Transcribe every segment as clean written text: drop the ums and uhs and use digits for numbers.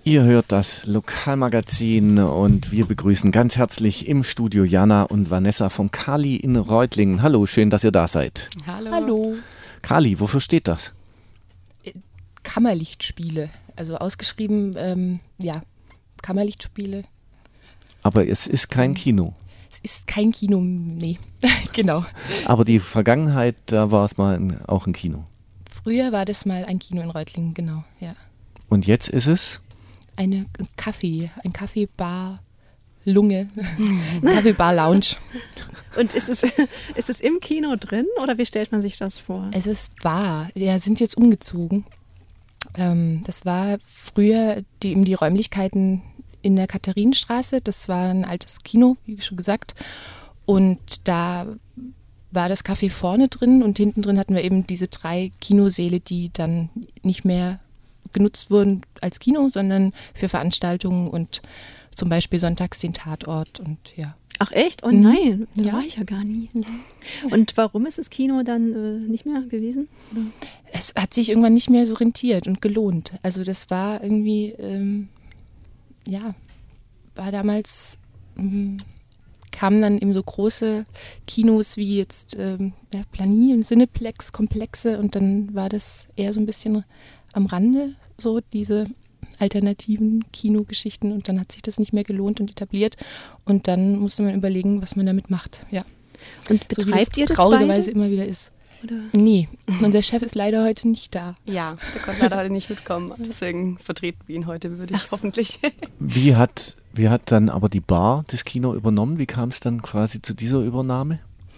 Ihr hört das Lokalmagazin und wir begrüßen ganz herzlich im Studio Jana und Vanessa vom Kali in Reutlingen. Hallo, schön, dass ihr da seid. Hallo. Kali, wofür steht das? Kammerlichtspiele, also ausgeschrieben, Kammerlichtspiele. Aber es ist kein Kino. Es ist kein Kino, nee, genau. Aber die Vergangenheit, da war es mal auch ein Kino. Früher war das mal ein Kino in Reutlingen, genau, ja. Und jetzt ist es? Ein Kaffeebar-Lunge, Kaffeebar-Lounge. Und ist es im Kino drin oder wie stellt man sich das vor? Es ist Bar, wir sind jetzt umgezogen. Das war früher die Räumlichkeiten in der Katharinenstraße, das war ein altes Kino, wie schon gesagt. Und da war das Café vorne drin und hinten drin hatten wir eben diese 3 Kinosäle, die dann nicht mehr genutzt wurden als Kino, sondern für Veranstaltungen und zum Beispiel sonntags den Tatort und ja. Ach echt? Oh nein, da war ich ja gar nie. Ja. Und warum ist das Kino dann nicht mehr gewesen? Oder? Es hat sich irgendwann nicht mehr so rentiert und gelohnt. Also das war irgendwie, war damals, kamen dann eben so große Kinos wie jetzt Plani und Cineplex-Komplexe und dann war das eher so ein bisschen am Rande, so diese alternativen Kinogeschichten und dann hat sich das nicht mehr gelohnt und etabliert und dann musste man überlegen, was man damit macht, ja. Und betreibt ihr das traurigerweise immer wieder ist. Oder? Nee, unser Chef ist leider heute nicht da. Ja, der konnte leider heute nicht mitkommen, deswegen vertreten wir ihn heute, würde ich hoffentlich. Wie hat dann aber die Bar das Kino übernommen? Wie kam es dann quasi zu dieser Übernahme?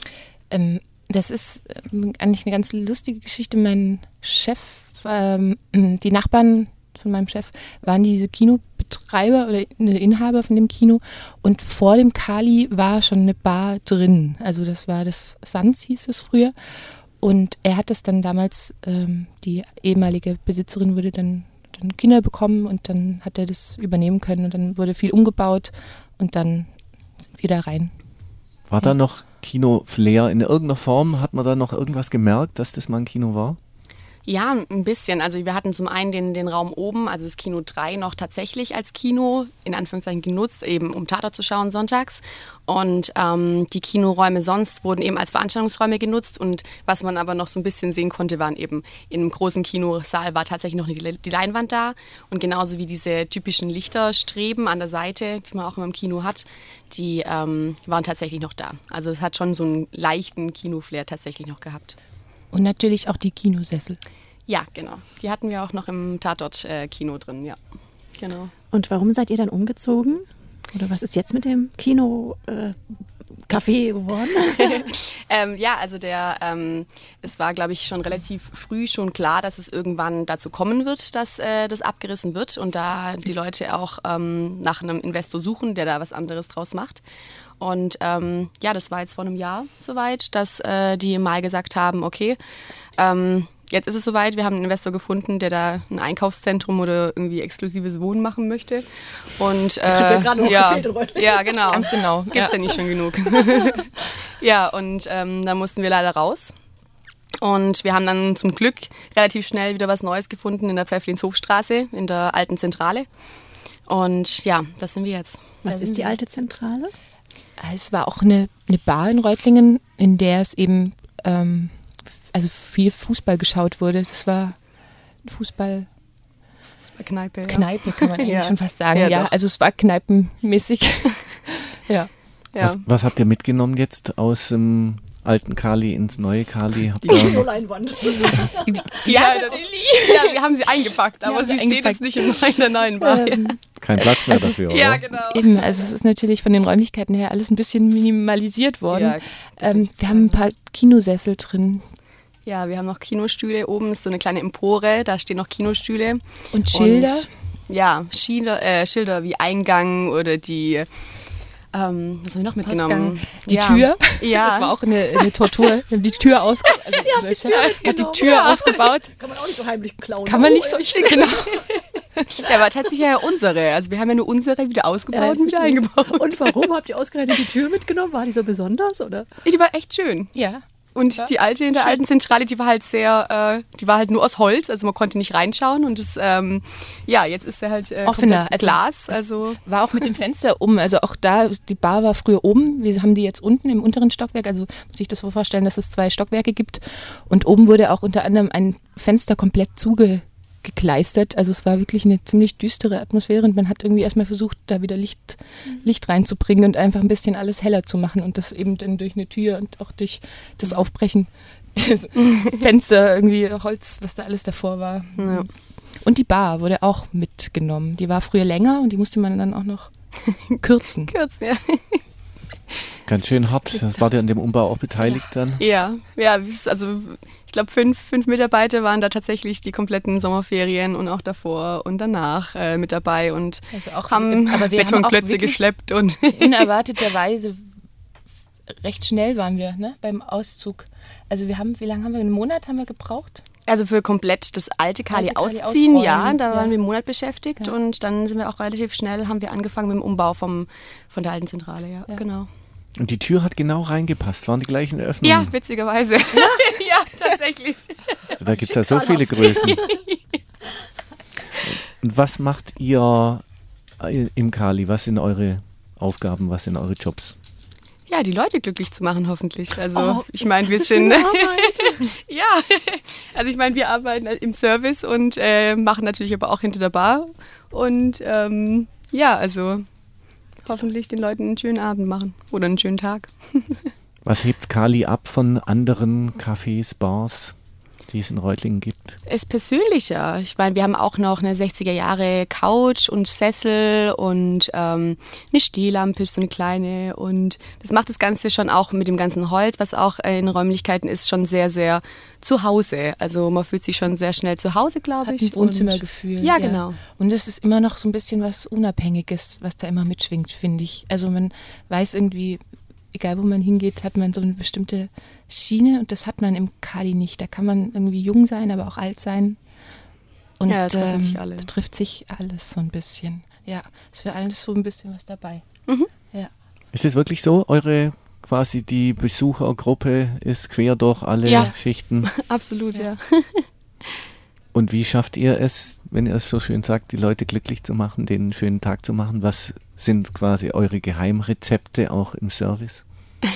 Das ist eigentlich eine ganz lustige Geschichte. Mein Chef, die Nachbarn von meinem Chef waren diese Kinobetreiber oder Inhaber von dem Kino und vor dem Kali war schon eine Bar drin. Also das war das Sands, hieß es früher. Und er hat das dann damals, die ehemalige Besitzerin wurde dann Kinder bekommen und dann hat er das übernehmen können und dann wurde viel umgebaut und dann sind wir da rein. War da noch Kino-Flair in irgendeiner Form? Hat man da noch irgendwas gemerkt, dass das mal ein Kino war? Ja, ein bisschen. Also wir hatten zum einen den Raum oben, also das Kino 3 noch tatsächlich als Kino, in Anführungszeichen genutzt, eben um Tatort zu schauen sonntags. Und die Kinoräume sonst wurden eben als Veranstaltungsräume genutzt. Und was man aber noch so ein bisschen sehen konnte, waren eben in einem großen Kinosaal war tatsächlich noch die Leinwand da. Und genauso wie diese typischen Lichterstreben an der Seite, die man auch immer im Kino hat, die waren tatsächlich noch da. Also es hat schon so einen leichten Kinoflair tatsächlich noch gehabt. Und natürlich auch die Kinosessel. Ja, genau. Die hatten wir auch noch im Tatort-Kino drin, ja. Genau. Und warum seid ihr dann umgezogen? Oder was ist jetzt mit dem Kino-Café geworden? Also es war, glaube ich, schon relativ früh schon klar, dass es irgendwann dazu kommen wird, dass das abgerissen wird und da die Leute auch nach einem Investor suchen, der da was anderes draus macht. Und das war jetzt vor einem Jahr soweit, dass die mal gesagt haben, okay, jetzt ist es soweit, wir haben einen Investor gefunden, der da ein Einkaufszentrum oder irgendwie exklusives Wohnen machen möchte. Und hat ja gerade noch gefehlt, oder? Ja, genau. Ganz genau. Gibt's ja nicht schon genug. Ja, und da mussten wir leider raus. Und wir haben dann zum Glück relativ schnell wieder was Neues gefunden in der Pfäfflinshofstraße, in der alten Zentrale. Und ja, das sind wir jetzt. Was ist die alte Zentrale? Es war auch eine Bar in Reutlingen, in der es eben viel Fußball geschaut wurde. Das war Kneipe, Kneipe kann man eigentlich schon fast sagen. Ja, also es war kneipenmäßig. Ja. Was habt ihr mitgenommen jetzt aus dem alten Kali ins neue Kali? Die Kinoleinwand. Wir haben sie eingepackt, aber sie steht jetzt nicht in der neuen Bar. Kein Platz mehr dafür, oder? Ja, genau. Eben, also es ist natürlich von den Räumlichkeiten her alles ein bisschen minimalisiert worden. Ja, wir haben ein paar Kinosessel drin. Ja, wir haben noch Kinostühle. Oben ist so eine kleine Empore, da stehen noch Kinostühle. Und Schilder? Schilder wie Eingang oder die... was haben wir noch mitgenommen? Die Tür. Ja. Das war auch eine Tortur. Wir haben die Tür ausgebaut. Die Tür ausgebaut. Kann man auch nicht so heimlich klauen. Kann man nicht so. Genau. Ja, aber tatsächlich ja unsere. Also wir haben ja nur unsere wieder ausgebaut und wieder eingebaut. Und warum habt ihr ausgerechnet die Tür mitgenommen? War die so besonders, oder? Die war echt schön. Ja. Und die alte in der alten Zentrale, die war halt die war halt nur aus Holz, also man konnte nicht reinschauen und das, jetzt ist er halt offener, komplett Glas. Also war auch mit dem Fenster oben, also auch da, die Bar war früher oben, wir haben die jetzt unten im unteren Stockwerk, also muss ich das so vorstellen, dass es 2 Stockwerke gibt und oben wurde auch unter anderem ein Fenster komplett zugekleistert, also es war wirklich eine ziemlich düstere Atmosphäre und man hat irgendwie erstmal versucht, da wieder Licht reinzubringen und einfach ein bisschen alles heller zu machen und das eben dann durch eine Tür und auch durch das Aufbrechen des Fenster, irgendwie Holz, was da alles davor war. Ja. Und die Bar wurde auch mitgenommen. Die war früher länger und die musste man dann auch noch kürzen. ja. Ganz schön hart. Das war der an dem Umbau auch beteiligt dann? Ja, also ich glaube 5 Mitarbeiter waren da tatsächlich die kompletten Sommerferien und auch davor und danach mit dabei und also auch, haben aber wir Betonklötze haben auch geschleppt. Und unerwarteterweise recht schnell waren wir, ne, beim Auszug. Also wie lange haben wir, einen Monat haben wir gebraucht? Also für komplett das alte Kali ausziehen, ausräumen, ja, da ja. waren wir einen Monat beschäftigt und dann sind wir auch relativ schnell, haben wir angefangen mit dem Umbau von der alten Zentrale, ja, genau. Und die Tür hat genau reingepasst, waren die gleichen Öffnungen? Ja, witzigerweise. Ja, tatsächlich. Da gibt es ja so viele Größen. Und was macht ihr im Kali? Was sind eure Aufgaben, was sind eure Jobs? Ja, die Leute glücklich zu machen, hoffentlich. Also ich meine, wir sind ja, also ich meine, wir arbeiten im Service und machen natürlich aber auch hinter der Bar und also hoffentlich den Leuten einen schönen Abend machen oder einen schönen Tag. Was hebt Kali ab von anderen Cafés, Bars, die es in Reutlingen gibt? Es ist persönlicher. Ich meine, wir haben auch noch eine 60er Jahre Couch und Sessel und eine Stehlampe, so eine kleine. Und das macht das Ganze schon auch mit dem ganzen Holz, was auch in Räumlichkeiten ist, schon sehr, sehr zu Hause. Also man fühlt sich schon sehr schnell zu Hause, glaube ich. Hat ein Wohnzimmergefühl. Ja, genau. Und es ist immer noch so ein bisschen was Unabhängiges, was da immer mitschwingt, finde ich. Also man weiß irgendwie, egal wo man hingeht, hat man so eine bestimmte Schiene und das hat man im Kali nicht. Da kann man irgendwie jung sein, aber auch alt sein. Und ja, da trifft sich alles so ein bisschen. Ja, ist für alles so ein bisschen was dabei. Mhm. Ja. Ist es wirklich so, quasi die Besuchergruppe ist quer durch alle Schichten? Absolut, ja. Und wie schafft ihr es, wenn ihr es so schön sagt, die Leute glücklich zu machen, denen einen schönen Tag zu machen? Was sind quasi eure Geheimrezepte auch im Service?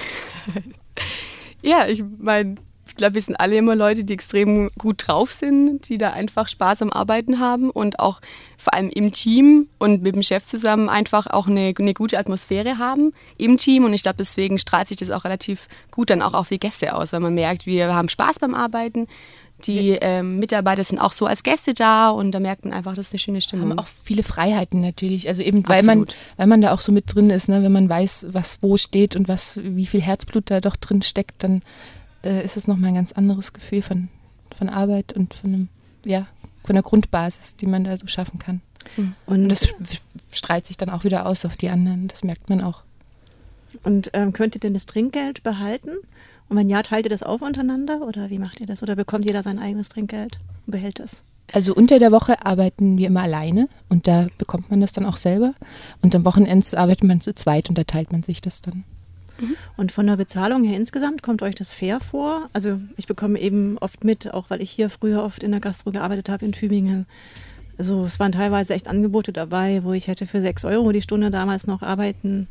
Ja, ich meine, ich glaube, wir sind alle immer Leute, die extrem gut drauf sind, die da einfach Spaß am Arbeiten haben und auch vor allem im Team und mit dem Chef zusammen einfach auch eine gute Atmosphäre haben im Team. Und ich glaube, deswegen strahlt sich das auch relativ gut dann auch auf die Gäste aus, weil man merkt, wir haben Spaß beim Arbeiten. Die Mitarbeiter sind auch so als Gäste da und da merkt man einfach, das ist eine schöne Stimmung. Haben auch viele Freiheiten natürlich, also eben weil man da auch so mit drin ist, ne? Wenn man weiß, was wo steht und wie viel Herzblut da doch drin steckt, dann ist es nochmal ein ganz anderes Gefühl von Arbeit und von der Grundbasis, die man da so schaffen kann. Und das strahlt sich dann auch wieder aus auf die anderen, das merkt man auch. Und könnt ihr denn das Trinkgeld behalten? Und wenn ja, teilt ihr das auf untereinander oder wie macht ihr das? Oder bekommt jeder sein eigenes Trinkgeld und behält das? Also unter der Woche arbeiten wir immer alleine und da bekommt man das dann auch selber. Und am Wochenende arbeitet man zu zweit und da teilt man sich das dann. Und von der Bezahlung her insgesamt, kommt euch das fair vor? Also ich bekomme eben oft mit, auch weil ich hier früher oft in der Gastro gearbeitet habe in Tübingen. Also es waren teilweise echt Angebote dabei, wo ich hätte für 6 € die Stunde damals noch arbeiten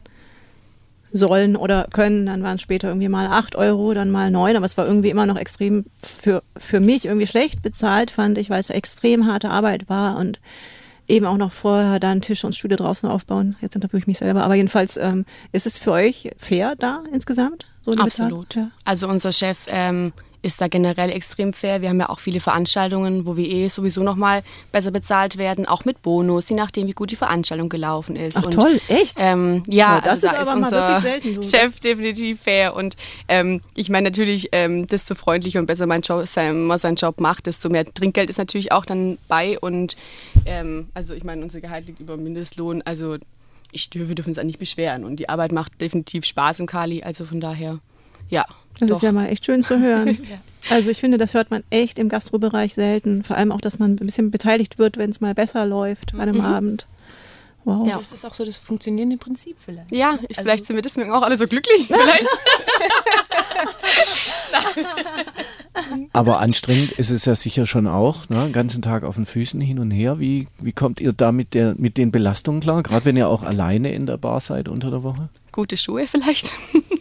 sollen oder können, dann waren es später irgendwie mal 8 €, dann mal 9, aber es war irgendwie immer noch extrem für mich irgendwie schlecht bezahlt, fand ich, weil es extrem harte Arbeit war und eben auch noch vorher dann Tische und Stühle draußen aufbauen. Jetzt interviewe ich mich selber, aber jedenfalls ist es für euch fair da insgesamt? So absolut. Ja. Also unser Chef ist da generell extrem fair. Wir haben ja auch viele Veranstaltungen, wo wir sowieso nochmal besser bezahlt werden, auch mit Bonus, je nachdem, wie gut die Veranstaltung gelaufen ist. Ach und, toll, echt? Ja, das also ist da aber ist mal unser wirklich selten. Chef definitiv fair und ich meine natürlich, desto freundlicher und besser man seinen Job macht, desto mehr Trinkgeld ist natürlich auch dann bei und also ich meine, unser Gehalt liegt über dem Mindestlohn, also wir dürfen uns nicht beschweren und die Arbeit macht definitiv Spaß im Kali, also von daher, ja. Das ist ja mal echt schön zu hören. Ja. Also ich finde, das hört man echt im Gastrobereich selten. Vor allem auch, dass man ein bisschen beteiligt wird, wenn es mal besser läuft an einem Abend. Wow. Ja, das ist auch so das funktionierende Prinzip vielleicht. Ja, vielleicht sind wir deswegen auch alle so glücklich. Vielleicht. Aber anstrengend ist es ja sicher schon auch, ne? Den ganzen Tag auf den Füßen hin und her. Wie kommt ihr da mit den Belastungen klar? Gerade wenn ihr auch alleine in der Bar seid unter der Woche? Gute Schuhe vielleicht.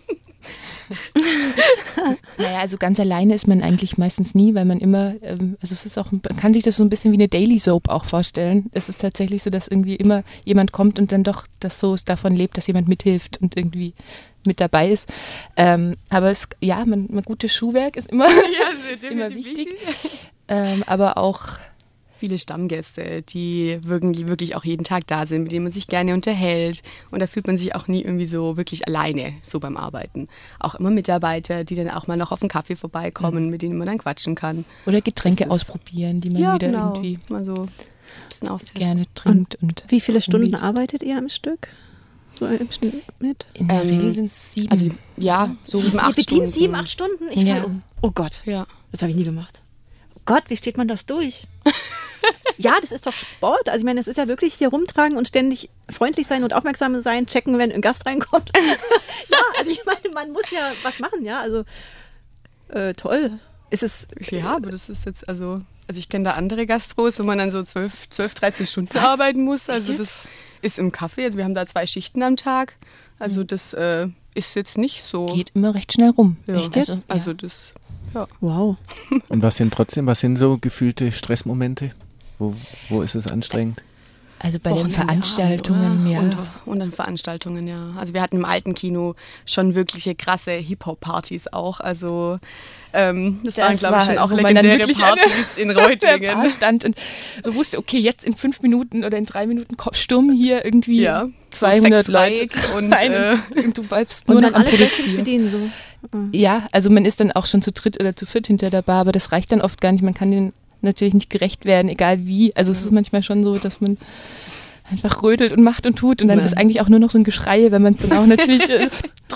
Naja, also ganz alleine ist man eigentlich meistens nie, weil man immer, also es ist auch, man kann sich das so ein bisschen wie eine Daily Soap auch vorstellen. Es ist tatsächlich so, dass irgendwie immer jemand kommt und dann doch das so davon lebt, dass jemand mithilft und irgendwie mit dabei ist. Aber mein gutes Schuhwerk ist immer, ist immer wichtig. Aber auch viele Stammgäste, die wirklich auch jeden Tag da sind, mit denen man sich gerne unterhält. Und da fühlt man sich auch nie irgendwie so wirklich alleine so beim Arbeiten. Auch immer Mitarbeiter, die dann auch mal noch auf einen Kaffee vorbeikommen, mit denen man dann quatschen kann. Oder Getränke ausprobieren, die man wieder irgendwie mal so ein bisschen austesten. Gerne trinkt. Und wie viele Stunden arbeitet ihr am Stück? So im Schnitt? In der Regel sind es 7. Also, so 7, 8 Stunden. 7, 8 Stunden? Oh Gott, das habe ich nie gemacht. Oh Gott, wie steht man das durch? Ja, das ist doch Sport. Also ich meine, das ist ja wirklich hier rumtragen und ständig freundlich sein und aufmerksam sein, checken, wenn ein Gast reinkommt. Ja, also ich meine, man muss ja was machen, ja. Also toll. Ist es. Ja, aber das ist jetzt, also ich kenne da andere Gastros, wo man dann so 12, 13 Stunden arbeiten muss. Also das ist im Café. Also wir haben da 2 Schichten am Tag. Also das ist jetzt nicht so. Geht immer recht schnell rum. Ja. Echt jetzt? Also das. Ja. Wow. Und was sind so gefühlte Stressmomente? Wo ist es anstrengend? Also bei den Veranstaltungen, ja. Und an Veranstaltungen, ja. Also wir hatten im alten Kino schon wirkliche krasse Hip-Hop-Partys auch. Also das waren, glaube ich, schon auch legendäre Partys in Reutlingen. Stand und so wusste, okay, jetzt in 5 Minuten oder in 3 Minuten stürmen hier irgendwie 200 Leute. Und du bleibst nur noch am Produzieren. Bedienen, so. Ja, also man ist dann auch schon zu 3 oder zu 4 hinter der Bar, aber das reicht dann oft gar nicht. Man kann den natürlich nicht gerecht werden, egal wie. Also es ist manchmal schon so, dass man einfach rödelt und macht und tut und dann ist eigentlich auch nur noch so ein Geschrei, wenn man es dann auch natürlich 3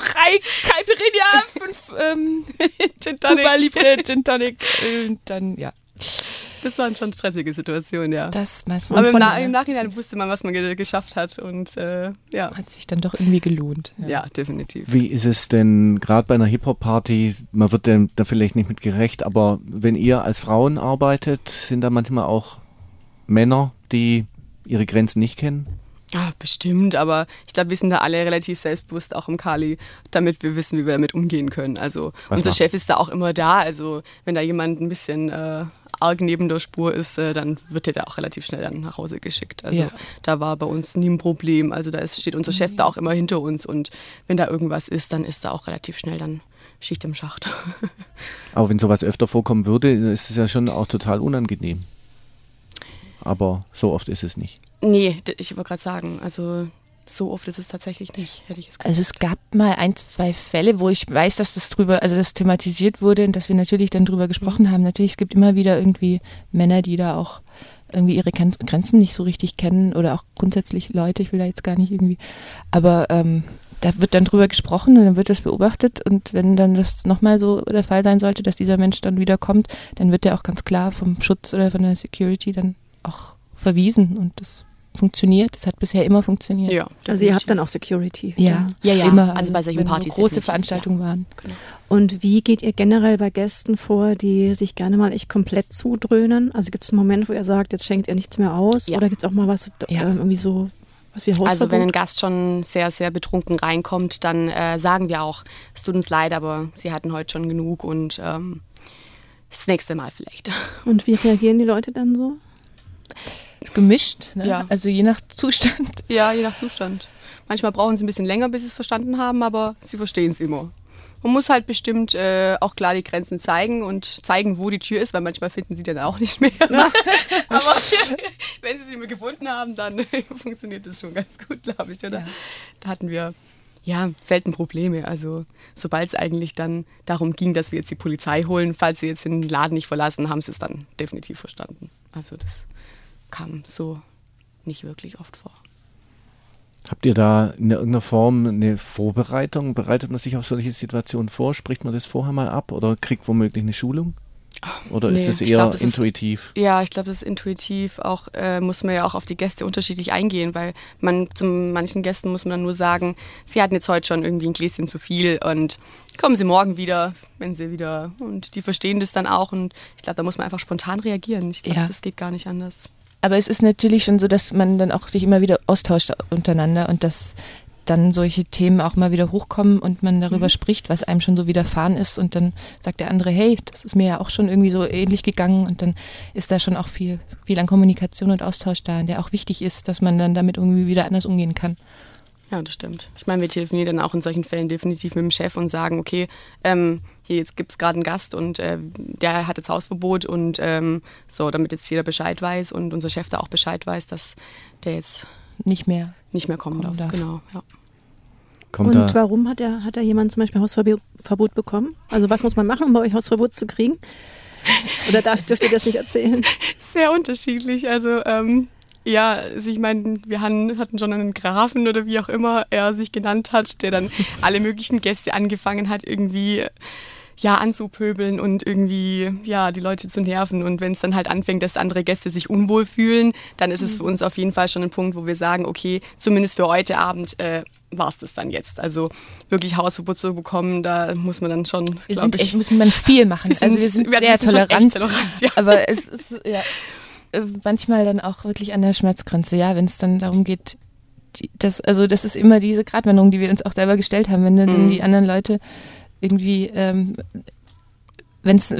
Caipirinha, 5 Cuba Libre, Gin Tonic und dann, ja. Das waren schon stressige Situationen, ja. Das weiß man. Aber im Nachhinein wusste man, was man geschafft hat und hat sich dann doch irgendwie gelohnt. Ja, definitiv. Wie ist es denn gerade bei einer Hip-Hop-Party, man wird dem da vielleicht nicht mit gerecht, aber wenn ihr als Frauen arbeitet, sind da manchmal auch Männer, die ihre Grenzen nicht kennen? Ja, bestimmt, aber ich glaube, wir sind da alle relativ selbstbewusst, auch im Kali, damit wir wissen, wie wir damit umgehen können. Also unser Chef ist da auch immer da, also wenn da jemand ein bisschen arg neben der Spur ist, dann wird der da auch relativ schnell dann nach Hause geschickt. Also da war bei uns nie ein Problem, also steht unser Chef da auch immer hinter uns und wenn da irgendwas ist, dann ist da auch relativ schnell dann Schicht im Schacht. Aber wenn sowas öfter vorkommen würde, ist es ja schon auch total unangenehm. Aber so oft ist es nicht. Nee, ich wollte gerade sagen, also so oft ist es tatsächlich nicht, hätte ich es gesagt. Also es gab mal 1, 2 Fälle, wo ich weiß, dass das thematisiert wurde und dass wir natürlich dann drüber gesprochen haben. Natürlich, es gibt immer wieder irgendwie Männer, die da auch irgendwie ihre Grenzen nicht so richtig kennen oder auch grundsätzlich Leute, ich will da jetzt gar nicht irgendwie, aber da wird dann drüber gesprochen und dann wird das beobachtet und wenn dann das nochmal so der Fall sein sollte, dass dieser Mensch dann wieder kommt, dann wird der auch ganz klar vom Schutz oder von der Security dann auch verwiesen und das funktioniert. Das hat bisher immer funktioniert. Ja, also ihr habt dann auch Security. Ja, immer. Also bei solchen Partys. Wenn große Veranstaltungen waren. Genau. Und wie geht ihr generell bei Gästen vor, die sich gerne mal echt komplett zudröhnen? Also gibt es einen Moment, wo ihr sagt, jetzt schenkt ihr nichts mehr aus? Ja. Oder gibt es auch mal was irgendwie so, was wie Hausverbot? Also wenn ein Gast schon sehr, sehr betrunken reinkommt, dann sagen wir auch, es tut uns leid, aber sie hatten heute schon genug und das nächste Mal vielleicht. Und wie reagieren die Leute dann so? Gemischt, ne? Ja. Also je nach Zustand. Ja, je nach Zustand. Manchmal brauchen sie ein bisschen länger, bis sie es verstanden haben, aber sie verstehen es immer. Man muss halt bestimmt auch klar die Grenzen zeigen und zeigen, wo die Tür ist, weil manchmal finden sie dann auch nicht mehr. Ja. Aber wenn sie immer gefunden haben, dann funktioniert das schon ganz gut, glaube ich, oder? Ja. Da hatten wir selten Probleme. Also sobald es eigentlich dann darum ging, dass wir jetzt die Polizei holen, falls sie jetzt den Laden nicht verlassen, haben sie es dann definitiv verstanden. Also das kam so nicht wirklich oft vor. Habt ihr da in irgendeiner Form eine Vorbereitung? Bereitet man sich auf solche Situationen vor? Spricht man das vorher mal ab oder kriegt womöglich eine Schulung? Oder ist das eher intuitiv? Ich glaube, das ist intuitiv. Auch muss man ja auch auf die Gäste unterschiedlich eingehen, weil zu manchen Gästen muss man dann nur sagen, sie hatten jetzt heute schon irgendwie ein Gläschen zu viel und kommen Sie morgen wieder, wenn Sie wieder, und die verstehen das dann auch und ich glaube, da muss man einfach spontan reagieren. Ich glaube, das geht gar nicht anders. Aber es ist natürlich schon so, dass man dann auch sich immer wieder austauscht untereinander und dass dann solche Themen auch mal wieder hochkommen und man darüber spricht, was einem schon so widerfahren ist und dann sagt der andere, hey, das ist mir ja auch schon irgendwie so ähnlich gegangen und dann ist da schon auch viel an Kommunikation und Austausch da, der auch wichtig ist, dass man dann damit irgendwie wieder anders umgehen kann. Ja, das stimmt. Ich meine, wir telefonieren dann auch in solchen Fällen definitiv mit dem Chef und sagen, okay, hier jetzt gibt es gerade einen Gast und der hat jetzt Hausverbot und so, damit jetzt jeder Bescheid weiß und unser Chef da auch Bescheid weiß, dass der jetzt nicht mehr kommen darf. Genau, ja. Und warum hat da jemand zum Beispiel Hausverbot bekommen? Also was muss man machen, um bei euch Hausverbot zu kriegen? Oder dürft ihr das nicht erzählen? Sehr unterschiedlich. Also ich meine, wir hatten schon einen Grafen oder wie auch immer er sich genannt hat, der dann alle möglichen Gäste angefangen hat, irgendwie anzupöbeln und irgendwie die Leute zu nerven. Und wenn es dann halt anfängt, dass andere Gäste sich unwohl fühlen, dann ist es für uns auf jeden Fall schon ein Punkt, wo wir sagen, okay, zumindest für heute Abend war es das dann jetzt. Also wirklich Hausverbot zu bekommen, da muss man dann schon, muss man viel machen. Also wir sind sehr tolerant, aber es ist manchmal dann auch wirklich an der Schmerzgrenze, wenn es dann darum geht, das ist immer diese Gratwanderung, die wir uns auch selber gestellt haben, wenn dann die anderen Leute irgendwie, wenn es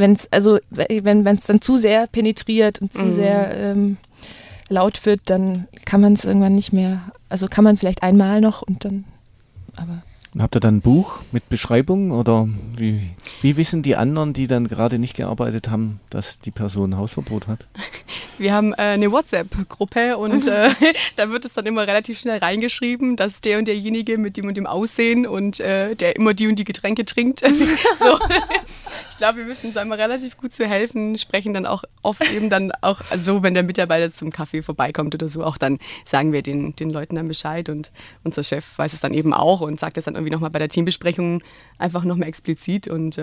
dann zu sehr penetriert und zu sehr laut wird, dann kann man es irgendwann nicht mehr, also kann man vielleicht einmal noch und dann, aber... Habt ihr dann ein Buch mit Beschreibungen oder wie wissen die anderen, die dann gerade nicht gearbeitet haben, dass die Person Hausverbot hat? Wir haben eine WhatsApp-Gruppe und da wird es dann immer relativ schnell reingeschrieben, dass der und derjenige mit dem und dem Aussehen und der immer die und die Getränke trinkt. So. Ich glaube, wir wissen uns einmal relativ gut zu helfen, sprechen dann auch oft eben dann auch, also wenn der Mitarbeiter zum Kaffee vorbeikommt oder so, auch dann sagen wir den Leuten dann Bescheid und unser Chef weiß es dann eben auch und sagt es dann irgendwie nochmal bei der Teambesprechung einfach nochmal explizit und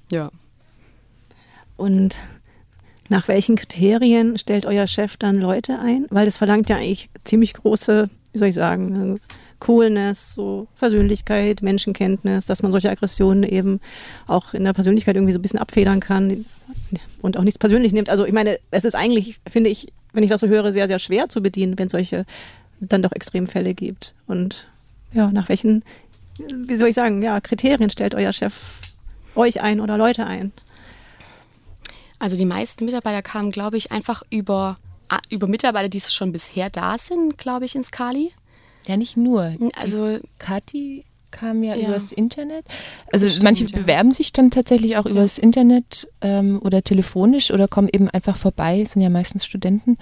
Und nach welchen Kriterien stellt euer Chef dann Leute ein? Weil das verlangt ja eigentlich ziemlich große, wie soll ich sagen, Coolness, so Persönlichkeit, Menschenkenntnis, dass man solche Aggressionen eben auch in der Persönlichkeit irgendwie so ein bisschen abfedern kann und auch nichts persönlich nimmt. Also ich meine, es ist eigentlich, finde ich, wenn ich das so höre, sehr, sehr schwer zu bedienen, wenn es solche dann doch Extremfälle gibt. Und nach welchen, wie soll ich sagen, Kriterien stellt euer Chef euch ein oder Leute ein? Also die meisten Mitarbeiter kamen, glaube ich, einfach über Mitarbeiter, die schon bisher da sind, glaube ich, ins Kali. Ja, nicht nur. Also Kathi kam ja übers Internet. Also manche bewerben sich dann tatsächlich auch übers Internet oder telefonisch oder kommen eben einfach vorbei. Es sind ja meistens Studenten.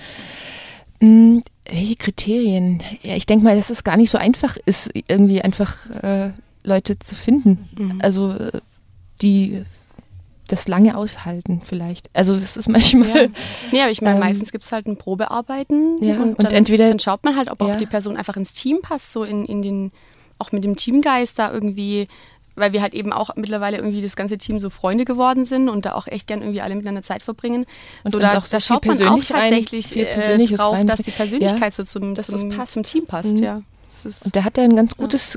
Welche Kriterien? Ja, ich denke mal, dass es gar nicht so einfach ist, irgendwie einfach Leute zu finden. Also die das lange aushalten vielleicht. Also das ist manchmal... Ja, aber ich meine, meistens gibt es halt ein Probearbeiten und dann, entweder dann schaut man halt, ob auch die Person einfach ins Team passt, so in den, auch mit dem Teamgeist da irgendwie, weil wir halt eben auch mittlerweile irgendwie das ganze Team so Freunde geworden sind und da auch echt gern irgendwie alle miteinander Zeit verbringen. Und so, da schaut man auch tatsächlich drauf, dass die Persönlichkeit so zum Team passt. Ja. Und der hat ja ein ganz guten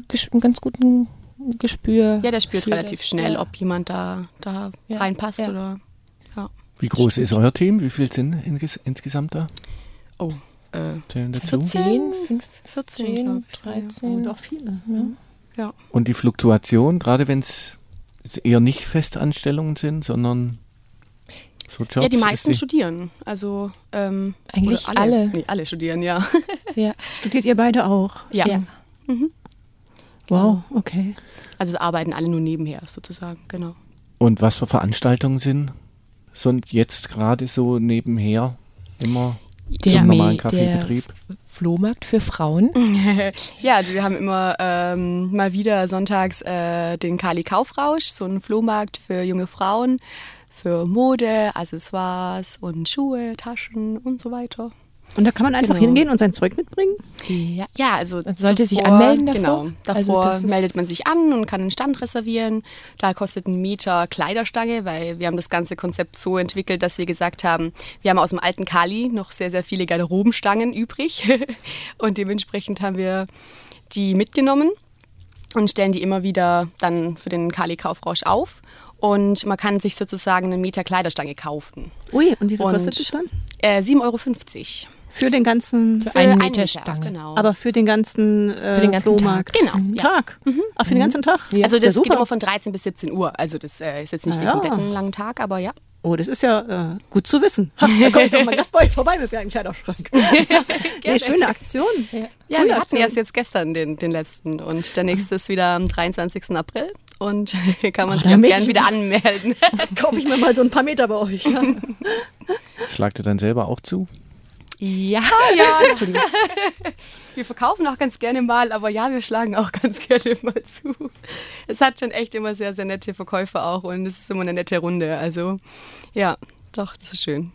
Gespür. Ja, der spürt relativ schnell, ob jemand da reinpasst oder. Ja. Wie groß ist euer Team? Wie viel sind insgesamt da? Oh, zählen dazu? 14, 13. Doch viele. Ja. Und die Fluktuation, gerade wenn es eher nicht Festanstellungen sind, sondern so Jobs? Ja, die meisten studieren. Also eigentlich alle. Nee, alle studieren, ja. Studiert ihr beide auch? Ja. Mhm. Wow, okay. Also es arbeiten alle nur nebenher sozusagen, genau. Und was für Veranstaltungen sind jetzt gerade so nebenher immer zum normalen Kaffeebetrieb? Flohmarkt für Frauen? Ja, also wir haben immer mal wieder sonntags den Kali Kaufrausch, so einen Flohmarkt für junge Frauen, für Mode, Accessoires und Schuhe, Taschen und so weiter. Und da kann man einfach hingehen und sein Zeug mitbringen? Ja, also man sollte sich anmelden davor. Genau, davor meldet man sich an und kann einen Stand reservieren. Da kostet ein Meter Kleiderstange, weil wir haben das ganze Konzept so entwickelt, dass wir gesagt haben, wir haben aus dem alten Kali noch sehr, sehr viele Garderobenstangen übrig und dementsprechend haben wir die mitgenommen. und stellen die immer wieder dann für den Kali-Kaufrausch auf. Und man kann sich sozusagen einen Meter Kleiderstange kaufen. Ui, und wie viel kostet das dann? 7,50 Euro. Für den ganzen... Für einen Meter Stange. Genau. Aber für den ganzen, Flohmarkt? Tag. Genau. Tag? Ach, für den ganzen Tag? Ja. Also das geht immer von 13 bis 17 Uhr. Also das ist jetzt nicht den kompletten langen Tag, aber ja. Oh, das ist ja gut zu wissen. Da komme ich doch mal gleich bei euch vorbei mit meinem Kleiderschrank. Nee, schöne Aktion. Ja, wir hatten erst jetzt gestern den letzten und der nächste ist wieder am 23. April. Und kann man sich auch gerne wieder anmelden. Kaufe ich mir mal so ein paar Meter bei euch. Ja. Schlagt ihr dann selber auch zu? Ja. Wir verkaufen auch ganz gerne mal, aber ja, wir schlagen auch ganz gerne mal zu. Es hat schon echt immer sehr, sehr nette Verkäufer auch und es ist immer eine nette Runde. Also ja, doch, das ist schön.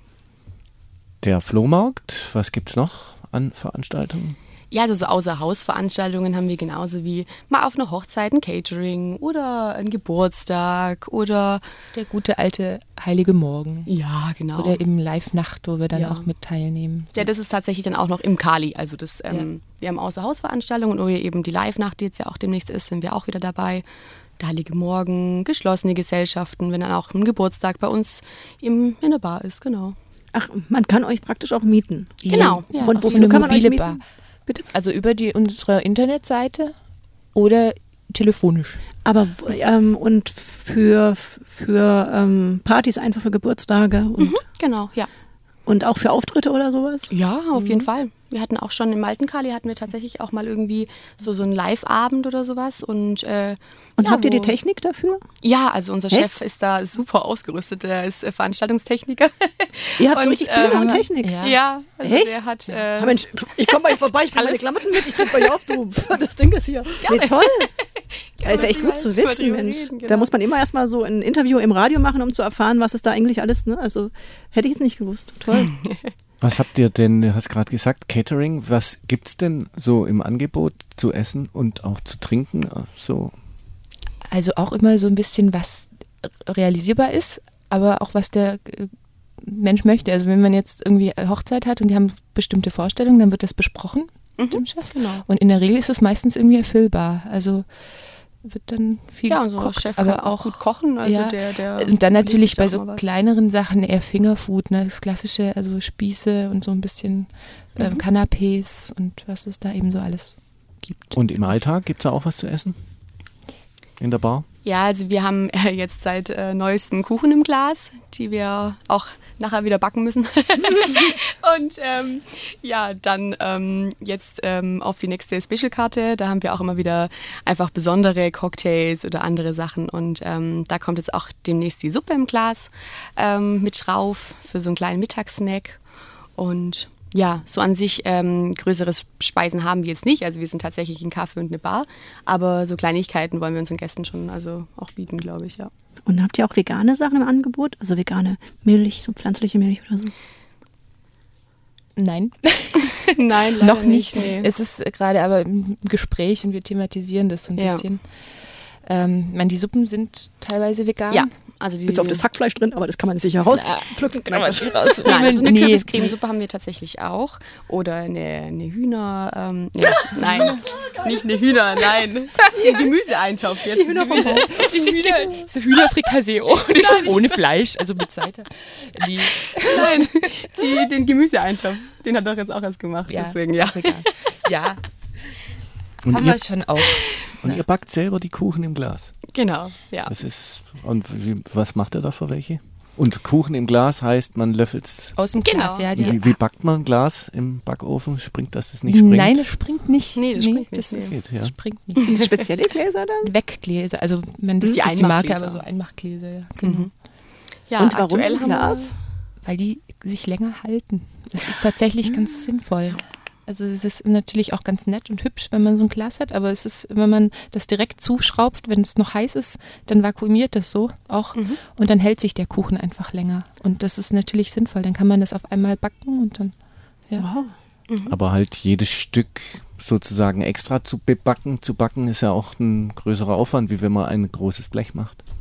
Der Flohmarkt, was gibt's noch an Veranstaltungen? Ja, also so Außerhausveranstaltungen haben wir genauso wie mal auf einer Hochzeit ein Catering oder ein Geburtstag oder der gute alte Heilige Morgen. Ja, genau. Oder eben Live-Nacht, wo wir dann auch mit teilnehmen. Ja, das ist tatsächlich dann auch noch im Kali. Also das, wir haben Außerhausveranstaltungen oder eben die Live-Nacht, die jetzt ja auch demnächst ist, sind wir auch wieder dabei. Der Heilige Morgen, geschlossene Gesellschaften, wenn dann auch ein Geburtstag bei uns in der Bar ist, genau. Ach, man kann euch praktisch auch mieten. Genau. Ja. Und wofür kann man euch mieten? Bar. Bitte? Also über unsere Internetseite oder telefonisch. Aber und für Partys, einfach für Geburtstage und genau, ja. Und auch für Auftritte oder sowas? Ja, auf jeden Fall. Wir hatten auch schon im alten Kali hatten wir tatsächlich auch mal irgendwie so einen Live-Abend oder sowas. Und habt ihr die Technik dafür? Ja, also unser Chef ist da super ausgerüstet. Der ist Veranstaltungstechniker. Ihr habt so richtig genaue Technik? Ja, also echt? Der hat... Mensch, ich komme bei euch vorbei, ich bringe meine Klamotten mit, ich drücke bei euch auf, du, das Ding ist hier. Nee, toll. Das ist ja echt gut zu wissen, Mensch. Genau. Da muss man immer erstmal so ein Interview im Radio machen, um zu erfahren, was es da eigentlich alles, ne? Also hätte ich es nicht gewusst. Toll. Was habt ihr denn, du hast gerade gesagt, Catering, was gibt es denn so im Angebot zu essen und auch zu trinken? So? Also auch immer so ein bisschen, was realisierbar ist, aber auch was der Mensch möchte. Also wenn man jetzt irgendwie Hochzeit hat und die haben bestimmte Vorstellungen, dann wird das besprochen mit dem Chef. Genau. Und in der Regel ist es meistens irgendwie erfüllbar. Also wird dann viel gekocht. Unser Chef aber kann auch gut kochen. Also der und dann natürlich bei so kleineren Sachen eher Fingerfood, ne, das klassische, also Spieße und so ein bisschen Canapés und was es da eben so alles gibt. Und im Alltag gibt es da auch was zu essen? In der Bar? Ja, also wir haben jetzt seit neuestem Kuchen im Glas, die wir auch nachher wieder backen müssen. Und dann jetzt auf die nächste Special-Karte, da haben wir auch immer wieder einfach besondere Cocktails oder andere Sachen. Und da kommt jetzt auch demnächst die Suppe im Glas mit Schrauf für so einen kleinen Mittagssnack. Und ja, so an sich größere Speisen haben wir jetzt nicht. Also wir sind tatsächlich ein Café und eine Bar. Aber so Kleinigkeiten wollen wir unseren Gästen schon also auch bieten, glaube ich, ja. Und habt ihr auch vegane Sachen im Angebot? Also vegane Milch, so pflanzliche Milch oder so? Nein. Nein, noch nicht. Nee. Es ist gerade aber im Gespräch und wir thematisieren das so ein bisschen. Die Suppen sind teilweise vegan. Ja. Also ist auf das Hackfleisch drin, aber das kann man sicher rauspflücken. Nein, also eine Kürbiscremesuppe haben wir tatsächlich auch. Oder eine Hühner... nein, nicht eine Hühner, nein. Den Gemüseeintopf jetzt. Die Hühner vom Haus. Die Hühnerfrikassee ohne Fleisch, also mit Seite. Nein, den Gemüseeintopf, den hat doch jetzt auch erst gemacht, deswegen ja. Ja, und haben wir schon auch. Und ihr backt selber die Kuchen im Glas? Genau, ja. Das ist, und was macht ihr da für welche? Und Kuchen im Glas heißt, man löffelt es aus dem Glas, ja. Wie backt man ein Glas im Backofen? Springt das nicht springt? Nein, das springt nicht. Nee, das springt nicht. Das springt nicht. Sind das spezielle Gläser dann? Weggläser, also das ist jetzt die Marke, aber so Einmachgläser, ja. Genau. Ja, und warum aktuell Glas? Weil die sich länger halten. Das ist tatsächlich ganz sinnvoll. Also es ist natürlich auch ganz nett und hübsch, wenn man so ein Glas hat, aber es ist, wenn man das direkt zuschraubt, wenn es noch heiß ist, dann vakuumiert das so auch und dann hält sich der Kuchen einfach länger. Und das ist natürlich sinnvoll, dann kann man das auf einmal backen und dann, Wow. Aber halt jedes Stück sozusagen extra zu backen ist ja auch ein größerer Aufwand, wie wenn man ein großes Blech macht. Ja.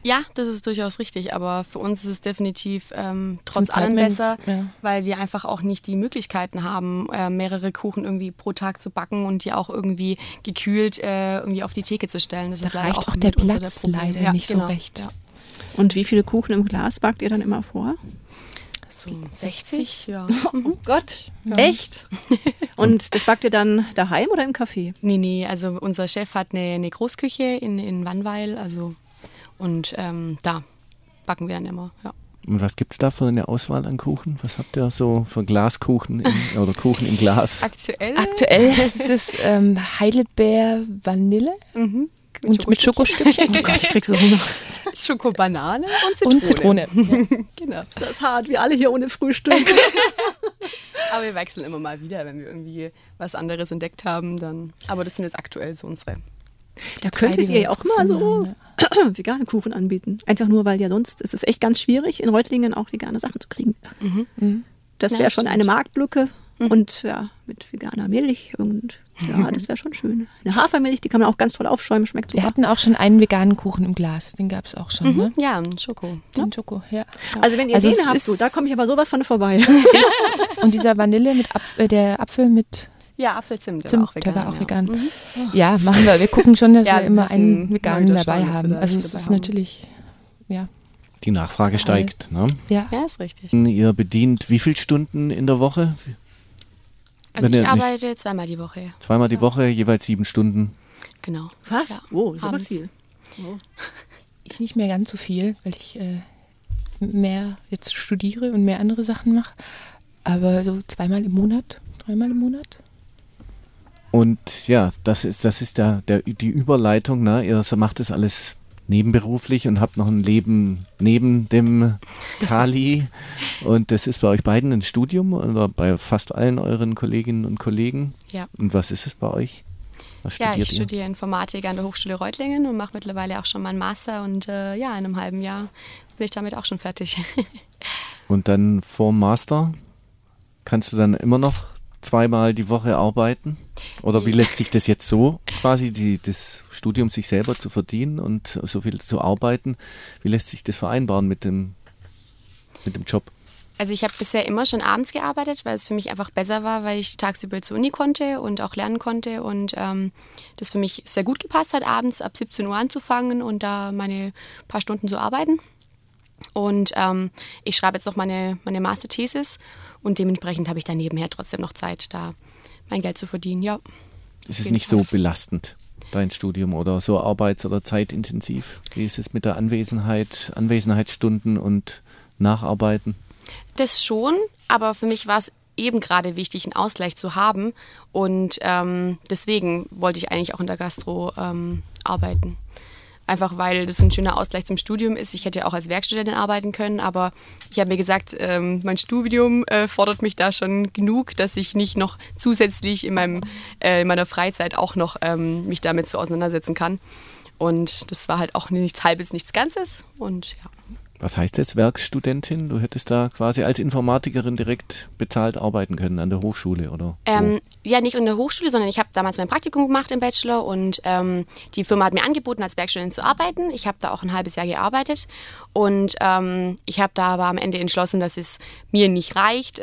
Ja, das ist durchaus richtig, aber für uns ist es definitiv trotz allem besser, weil wir einfach auch nicht die Möglichkeiten haben, mehrere Kuchen irgendwie pro Tag zu backen und die auch irgendwie gekühlt irgendwie auf die Theke zu stellen. Das ist reicht auch der Platz leider nicht so recht. Ja. Und wie viele Kuchen im Glas backt ihr dann immer vor? So 60, ja. Oh Gott, echt? Und das backt ihr dann daheim oder im Café? Nee, also unser Chef hat eine Großküche in Wannweil, und da backen wir dann immer, ja. Und was gibt es da für eine Auswahl an Kuchen? Was habt ihr so für Glaskuchen oder Kuchen im Glas? Aktuell ist es Heidelbeer Vanille und mit Schokostückchen. Oh Gott, ich krieg so Hunger. Schokobanane und Zitrone. Ja. Genau. Ist das hart, wir alle hier ohne Frühstück. Aber wir wechseln immer mal wieder, wenn wir irgendwie was anderes entdeckt haben. Dann. Aber das sind jetzt aktuell so unsere. Da könntet ihr ja auch mal so vegane Kuchen anbieten. Einfach nur, weil ja sonst ist es echt ganz schwierig, in Reutlingen auch vegane Sachen zu kriegen. Das wäre schon eine Marktlücke. Und ja, mit veganer Milch und ja, das wäre schon schön. Eine Hafermilch, die kann man auch ganz toll aufschäumen, schmeckt super. Wir hatten auch schon einen veganen Kuchen im Glas, den gab es auch schon, ne? Ja, einen Schoko. Den Schoko, ja. Also wenn ihr den habt, da komme ich aber sowas von vorbei. Und dieser Vanille mit der Apfel mit Ja, Apfelzimt, der war auch vegan. Ja, machen wir. Wir gucken schon, dass wir immer einen veganen dabei haben. Also es ist natürlich, ja. Die Nachfrage steigt, ne? Ja, ist richtig. Ihr bedient wie viele Stunden in der Woche? Also ich arbeite zweimal die Woche. Zweimal die Woche, jeweils 7 Stunden. Genau. Was? Ja. Oh, ist aber viel. Oh. Ich nicht mehr ganz so viel, weil ich mehr jetzt studiere und mehr andere Sachen mache. Aber so 2-mal im Monat, 3-mal im Monat. Und ja, das ist die Überleitung, ne? Ihr macht das alles nebenberuflich und habt noch ein Leben neben dem Kali. Und das ist bei euch beiden ein Studium oder bei fast allen euren Kolleginnen und Kollegen. Ja. Und was ist es bei euch? Was studiert ihr? Ich studiere Informatik an der Hochschule Reutlingen und mache mittlerweile auch schon mal einen Master. Und in einem halben Jahr bin ich damit auch schon fertig. Und dann vorm Master kannst du dann immer noch 2-mal die Woche arbeiten? Oder wie lässt sich das jetzt so quasi, das Studium sich selber zu verdienen und so viel zu arbeiten, wie lässt sich das vereinbaren mit dem Job? Also ich habe bisher immer schon abends gearbeitet, weil es für mich einfach besser war, weil ich tagsüber zur Uni konnte und auch lernen konnte und das für mich sehr gut gepasst hat, abends ab 17 Uhr anzufangen und da meine paar Stunden zu arbeiten. Und ich schreibe jetzt noch meine Masterthesis und dementsprechend habe ich dann nebenher trotzdem noch Zeit, da mein Geld zu verdienen. Ja. Ist es nicht so belastend, dein Studium, oder so arbeits- oder zeitintensiv? Wie ist es mit der Anwesenheitsstunden und Nacharbeiten? Das schon, aber für mich war es eben gerade wichtig, einen Ausgleich zu haben und deswegen wollte ich eigentlich auch in der Gastro arbeiten. Einfach weil das ein schöner Ausgleich zum Studium ist. Ich hätte ja auch als Werkstudentin arbeiten können, aber ich habe mir gesagt, mein Studium fordert mich da schon genug, dass ich nicht noch zusätzlich in meiner Freizeit auch noch mich damit so auseinandersetzen kann. Und das war halt auch nichts Halbes, nichts Ganzes. Und ja. Was heißt das, Werkstudentin? Du hättest da quasi als Informatikerin direkt bezahlt arbeiten können an der Hochschule, oder? Ja, nicht an der Hochschule, sondern ich habe damals mein Praktikum gemacht im Bachelor und die Firma hat mir angeboten, als Werkstudentin zu arbeiten. Ich habe da auch ein halbes Jahr gearbeitet und ich habe da aber am Ende entschlossen, dass es mir nicht reicht,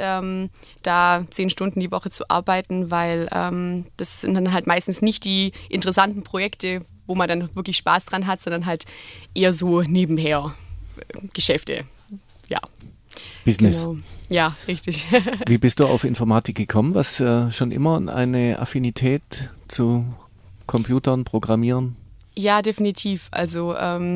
da 10 Stunden die Woche zu arbeiten, weil das sind dann halt meistens nicht die interessanten Projekte, wo man dann wirklich Spaß dran hat, sondern halt eher so nebenher. Geschäfte, ja. Business. Genau. Ja, richtig. Wie bist du auf Informatik gekommen? Was schon immer eine Affinität zu Computern, Programmieren? Ja, definitiv. Also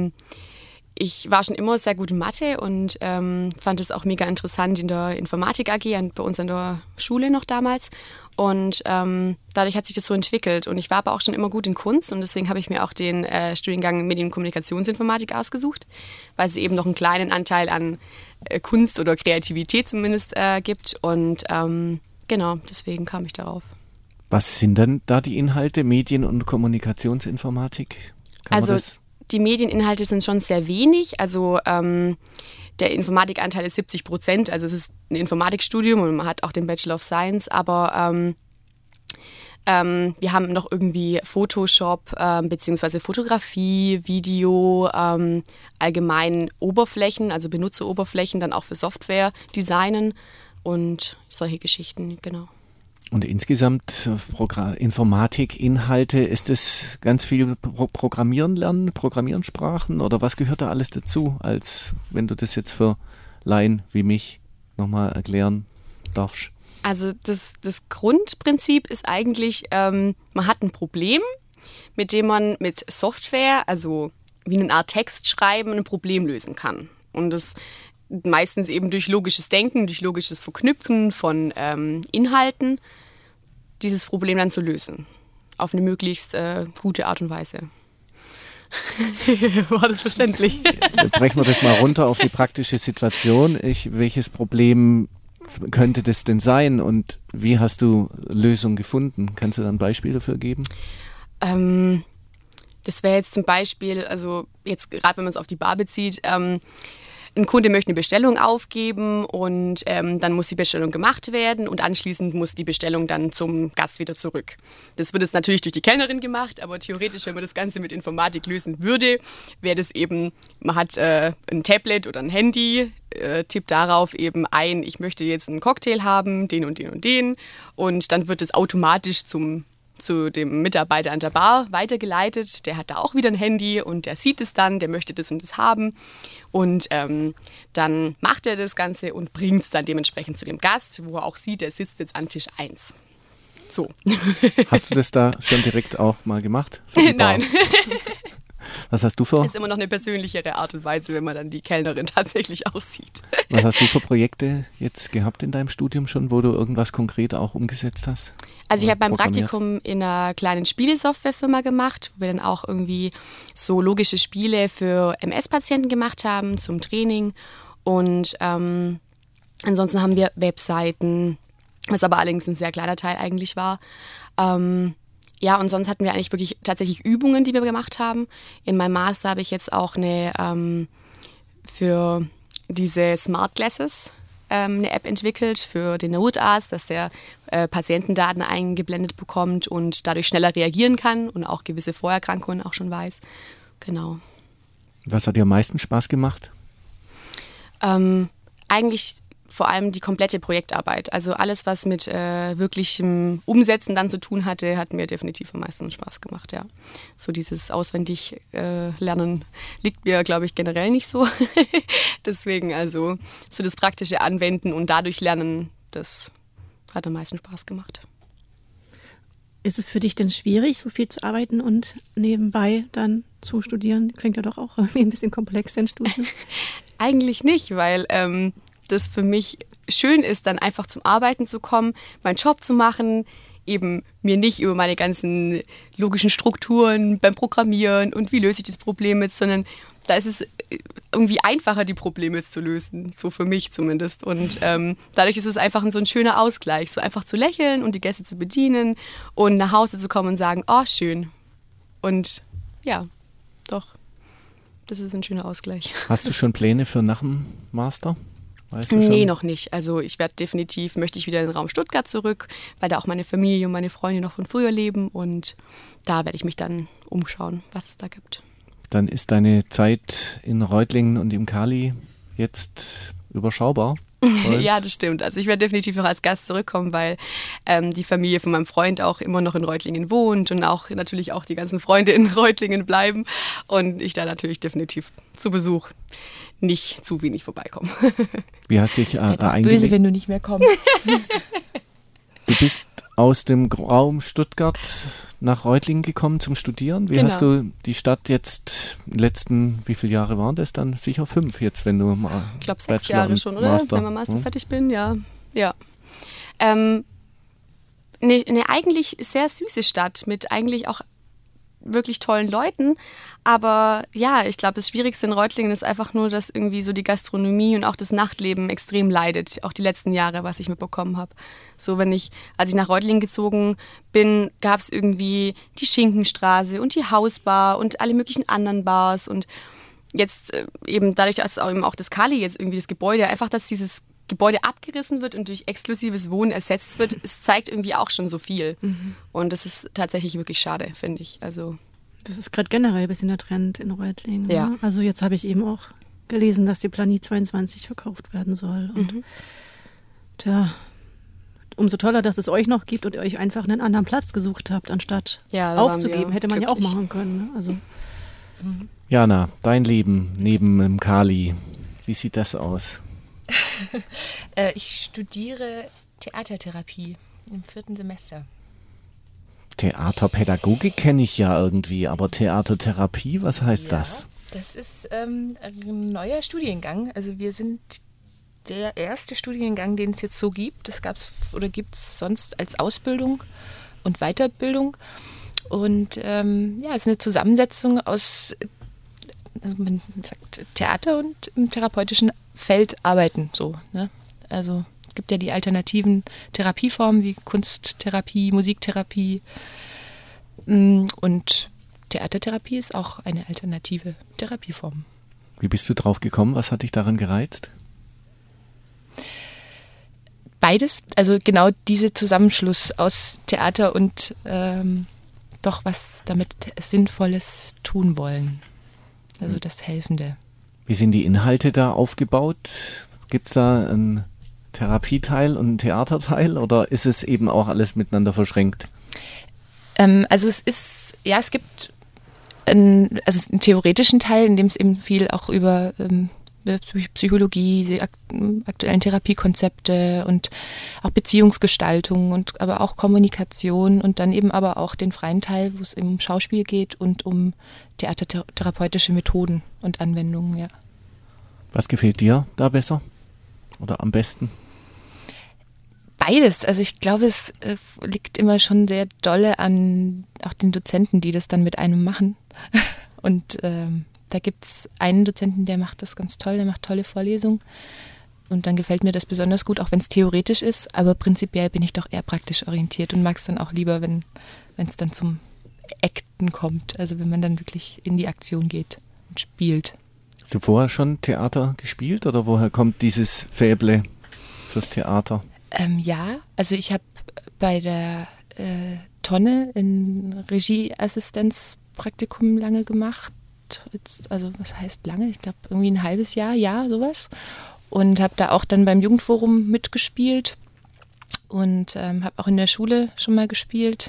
ich war schon immer sehr gut in Mathe und fand es auch mega interessant in der Informatik AG, bei uns an der Schule noch damals. Und dadurch hat sich das so entwickelt. Und ich war aber auch schon immer gut in Kunst und deswegen habe ich mir auch den Studiengang Medien- und Kommunikationsinformatik ausgesucht, weil es eben noch einen kleinen Anteil an Kunst oder Kreativität zumindest gibt. Und genau, deswegen kam ich darauf. Was sind denn da die Inhalte, Medien- und Kommunikationsinformatik? Die Medieninhalte sind schon sehr wenig. Also der Informatikanteil ist 70%. Also es ist ein Informatikstudium und man hat auch den Bachelor of Science. Aber Wir haben noch irgendwie Photoshop, beziehungsweise Fotografie, Video, allgemein Oberflächen, also Benutzeroberflächen, dann auch für Software designen und solche Geschichten, genau. Und insgesamt Informatik-Inhalte, ist es ganz viel Programmieren lernen, Programmierensprachen oder was gehört da alles dazu, als wenn du das jetzt für Laien wie mich nochmal erklären darfst? Also das Grundprinzip ist eigentlich, man hat ein Problem, mit dem man mit Software, also wie eine Art Text schreiben, ein Problem lösen kann. Und das meistens eben durch logisches Denken, durch logisches Verknüpfen von Inhalten, dieses Problem dann zu lösen. Auf eine möglichst gute Art und Weise. War das verständlich? Jetzt brechen wir das mal runter auf die praktische Situation. Welches Problem könnte das denn sein und wie hast du Lösungen gefunden? Kannst du da ein Beispiel dafür geben? Das wäre jetzt zum Beispiel, also jetzt gerade wenn man es auf die Bar bezieht, ein Kunde möchte eine Bestellung aufgeben und dann muss die Bestellung gemacht werden und anschließend muss die Bestellung dann zum Gast wieder zurück. Das wird jetzt natürlich durch die Kellnerin gemacht, aber theoretisch, wenn man das Ganze mit Informatik lösen würde, wäre das eben, man hat ein Tablet oder ein Handy, tippt darauf eben ein, ich möchte jetzt einen Cocktail haben, den und den und den und dann wird es automatisch zu dem Mitarbeiter an der Bar weitergeleitet. Der hat da auch wieder ein Handy und der sieht es dann, der möchte das und das haben. Und dann macht er das Ganze und bringt es dann dementsprechend zu dem Gast, wo er auch sieht, er sitzt jetzt an Tisch 1. So. Hast du das da schon direkt auch mal gemacht? Nein. Was hast du vor? Das ist immer noch eine persönlichere Art und Weise, wenn man dann die Kellnerin tatsächlich aussieht. Was hast du für Projekte jetzt gehabt in deinem Studium schon, wo du irgendwas konkret auch umgesetzt hast? Also ich habe beim Praktikum in einer kleinen Spielesoftwarefirma gemacht, wo wir dann auch irgendwie so logische Spiele für MS-Patienten gemacht haben zum Training. Und ansonsten haben wir Webseiten, was aber allerdings ein sehr kleiner Teil eigentlich war. Ja, und sonst hatten wir eigentlich wirklich tatsächlich Übungen, die wir gemacht haben. In meinem Master habe ich jetzt auch eine für diese Smart Glasses eine App entwickelt für den Notarzt, dass der Patientendaten eingeblendet bekommt und dadurch schneller reagieren kann und auch gewisse Vorerkrankungen auch schon weiß. Genau. Was hat dir am meisten Spaß gemacht? Eigentlich vor allem die komplette Projektarbeit. Also alles, was mit wirklichem Umsetzen dann zu tun hatte, hat mir definitiv am meisten Spaß gemacht, ja. So dieses auswendig Lernen liegt mir, glaube ich, generell nicht so. Deswegen also so das praktische Anwenden und dadurch Lernen, das hat am meisten Spaß gemacht. Ist es für dich denn schwierig, so viel zu arbeiten und nebenbei dann zu studieren? Klingt ja doch auch irgendwie ein bisschen komplex, dein Studium. Eigentlich nicht, weil das für mich schön ist, dann einfach zum Arbeiten zu kommen, meinen Job zu machen, eben mir nicht über meine ganzen logischen Strukturen beim Programmieren und wie löse ich das Problem jetzt, sondern da ist es irgendwie einfacher, die Probleme zu lösen, so für mich zumindest. Und dadurch ist es einfach so ein schöner Ausgleich, so einfach zu lächeln und die Gäste zu bedienen und nach Hause zu kommen und sagen, oh, schön. Und ja, doch, das ist ein schöner Ausgleich. Hast du schon Pläne für nach dem Master? Weißt du Nee, schon? noch nicht. Also ich werde definitiv, möchte ich wieder in den Raum Stuttgart zurück, weil da auch meine Familie und meine Freunde noch von früher leben und da werde ich mich dann umschauen, was es da gibt. Dann ist deine Zeit in Reutlingen und im Kali jetzt überschaubar. Ja, das stimmt. Also ich werde definitiv noch als Gast zurückkommen, weil die Familie von meinem Freund auch immer noch in Reutlingen wohnt und auch natürlich auch die ganzen Freunde in Reutlingen bleiben und ich da natürlich definitiv zu Besuch nicht zu wenig vorbeikomme. Wie hast du dich Böse, eingelegt? wenn du nicht mehr kommst. Du bist aus dem Raum Stuttgart nach Reutlingen gekommen zum Studieren. Wie Genau. hast du die Stadt jetzt, wie viele Jahre waren das dann? Sicher 5 jetzt, wenn du mal Ich glaube 6 Bachelor Jahre und schon, oder? Master. Wenn man Master Hm? fertig bin, ja. Ja. Eine eigentlich sehr süße Stadt mit eigentlich auch wirklich tollen Leuten. Aber ja, ich glaube, das Schwierigste in Reutlingen ist einfach nur, dass irgendwie so die Gastronomie und auch das Nachtleben extrem leidet. Auch die letzten Jahre, was ich mitbekommen habe. So, als ich nach Reutlingen gezogen bin, gab es irgendwie die Schinkenstraße und die Hausbar und alle möglichen anderen Bars. Und jetzt eben dadurch, dass eben auch das Kali jetzt irgendwie das Gebäude, einfach, dass dieses Gebäude abgerissen wird und durch exklusives Wohnen ersetzt wird, es zeigt irgendwie auch schon so viel. Und das ist tatsächlich wirklich schade, finde ich. Also das ist gerade generell ein bisschen der Trend in Reutlingen. Ja. Ne? Also jetzt habe ich eben auch gelesen, dass die Planie 22 verkauft werden soll. Und tja, umso toller, dass es euch noch gibt und ihr euch einfach einen anderen Platz gesucht habt, anstatt Ja, da waren aufzugeben. wir Hätte man ja auch glücklich. machen können. Ne? Also Jana, dein Leben neben dem Kali, wie sieht das aus? Ich studiere Theatertherapie im 4. Semester. Theaterpädagogik kenne ich ja irgendwie, aber Theatertherapie, was heißt das? Das ist ein neuer Studiengang. Also wir sind der erste Studiengang, den es jetzt so gibt. Das gab's oder gibt es sonst als Ausbildung und Weiterbildung. Und es ist eine Zusammensetzung aus, also man sagt Theater und im therapeutischen Feld arbeiten. So, ne? Also es gibt ja die alternativen Therapieformen wie Kunsttherapie, Musiktherapie und Theatertherapie ist auch eine alternative Therapieform. Wie bist du drauf gekommen? Was hat dich daran gereizt? Beides, also genau dieser Zusammenschluss aus Theater und doch was damit Sinnvolles tun wollen. Also das Helfende. Wie sind die Inhalte da aufgebaut? Gibt es da einen Therapieteil und einen Theaterteil oder ist es eben auch alles miteinander verschränkt? Also es gibt einen theoretischen Teil, in dem es eben viel auch über Psychologie, aktuellen Therapiekonzepte und auch Beziehungsgestaltung und aber auch Kommunikation und dann eben aber auch den freien Teil, wo es um Schauspiel geht und um theatertherapeutische Methoden und Anwendungen, ja. Was gefällt dir da besser oder am besten? Beides. Also ich glaube, es liegt immer schon sehr dolle an auch den Dozenten, die das dann mit einem machen. Und da gibt es einen Dozenten, der macht das ganz toll, der macht tolle Vorlesungen. Und dann gefällt mir das besonders gut, auch wenn es theoretisch ist. Aber prinzipiell bin ich doch eher praktisch orientiert und mag es dann auch lieber, wenn es dann zum Acten kommt. Also wenn man dann wirklich in die Aktion geht und spielt. Hast du vorher schon Theater gespielt oder woher kommt dieses Faible fürs Theater? Ja, also ich habe bei der Tonne in Regieassistenzpraktikum lange gemacht. Also was heißt lange? Ich glaube irgendwie ein halbes Jahr, sowas. Und habe da auch dann beim Jugendforum mitgespielt und habe auch in der Schule schon mal gespielt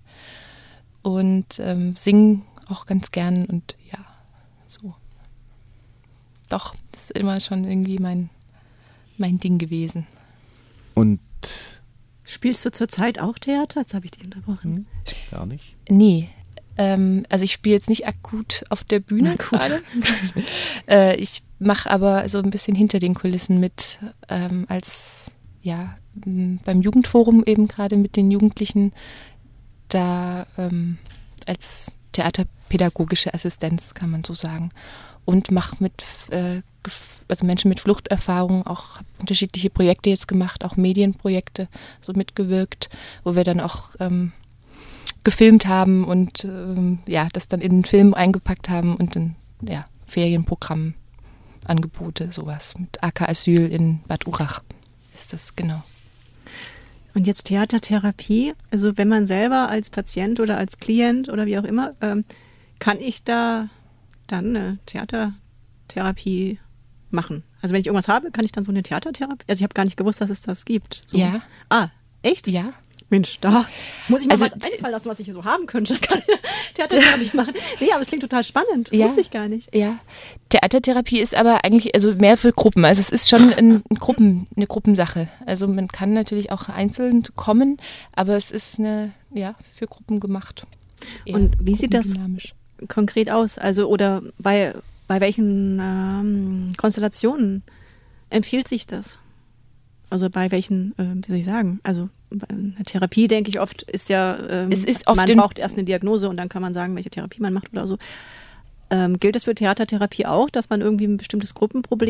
und singen auch ganz gern und ja, so. Doch, das ist immer schon irgendwie mein Ding gewesen. Und spielst du zurzeit auch Theater? Jetzt habe ich dich unterbrochen. Gar nicht. Nee. Also ich spiele jetzt nicht akut auf der Bühne gerade. Ich mache aber so ein bisschen hinter den Kulissen mit, als beim Jugendforum eben gerade mit den Jugendlichen da als theaterpädagogische Assistenz, kann man so sagen. Und mache mit Menschen mit Fluchterfahrung auch unterschiedliche Projekte jetzt gemacht, auch Medienprojekte so mitgewirkt, wo wir dann auch gefilmt haben und das dann in den Film eingepackt haben und dann Ferienprogrammangebote, sowas mit AK Asyl in Bad Urach ist das, genau. Und jetzt Theatertherapie, also wenn man selber als Patient oder als Klient oder wie auch immer, kann ich da dann eine Theatertherapie machen? Also wenn ich irgendwas habe, kann ich dann so eine Theatertherapie? Also ich habe gar nicht gewusst, dass es das gibt. So. Ja. Ah, echt? Ja. Mensch, da muss ich mir Also, was einfallen lassen, was ich hier so haben könnte. Dann kann ich Theatertherapie machen. Nee, aber es klingt total spannend. Das wusste ich gar nicht. Ja, Theatertherapie ist aber eigentlich mehr für Gruppen. Also es ist schon eine Gruppensache. Also man kann natürlich auch einzeln kommen, aber es ist für Gruppen gemacht. Und wie sieht das dynamisch konkret aus? Also oder bei welchen Konstellationen empfiehlt sich das? Also bei welchen, wie soll ich sagen, also eine Therapie, denke ich, oft ist ja, es ist oft man braucht erst eine Diagnose und dann kann man sagen, welche Therapie man macht oder so. Gilt das für Theatertherapie auch, dass man irgendwie ein bestimmtes Gruppenproblem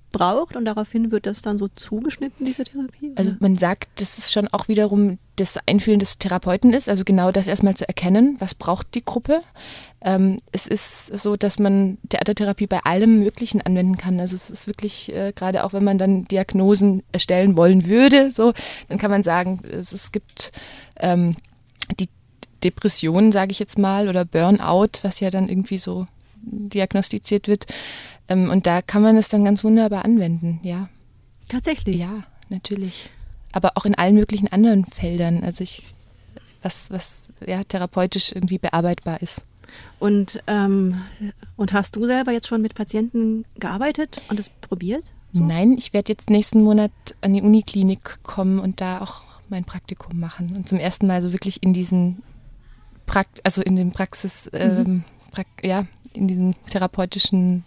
braucht und daraufhin wird das dann so zugeschnitten, diese Therapie? Also man sagt, dass es schon auch wiederum das Einfühlen des Therapeuten ist, also genau das erstmal zu erkennen, was braucht die Gruppe. Es ist so, dass man Theatertherapie bei allem Möglichen anwenden kann. Also es ist wirklich, gerade auch wenn man dann Diagnosen erstellen wollen würde, so, dann kann man sagen, es gibt die Depression, sage ich jetzt mal, oder Burnout, was ja dann irgendwie so diagnostiziert wird. Und da kann man es dann ganz wunderbar anwenden, ja. Tatsächlich? Ja, natürlich. Aber auch in allen möglichen anderen Feldern, also was ja therapeutisch irgendwie bearbeitbar ist. Und hast du selber jetzt schon mit Patienten gearbeitet und es probiert? So? Nein, ich werde jetzt nächsten Monat an die Uniklinik kommen und da auch mein Praktikum machen. Und zum ersten Mal so wirklich in diesen in den Praxis, in diesen therapeutischen,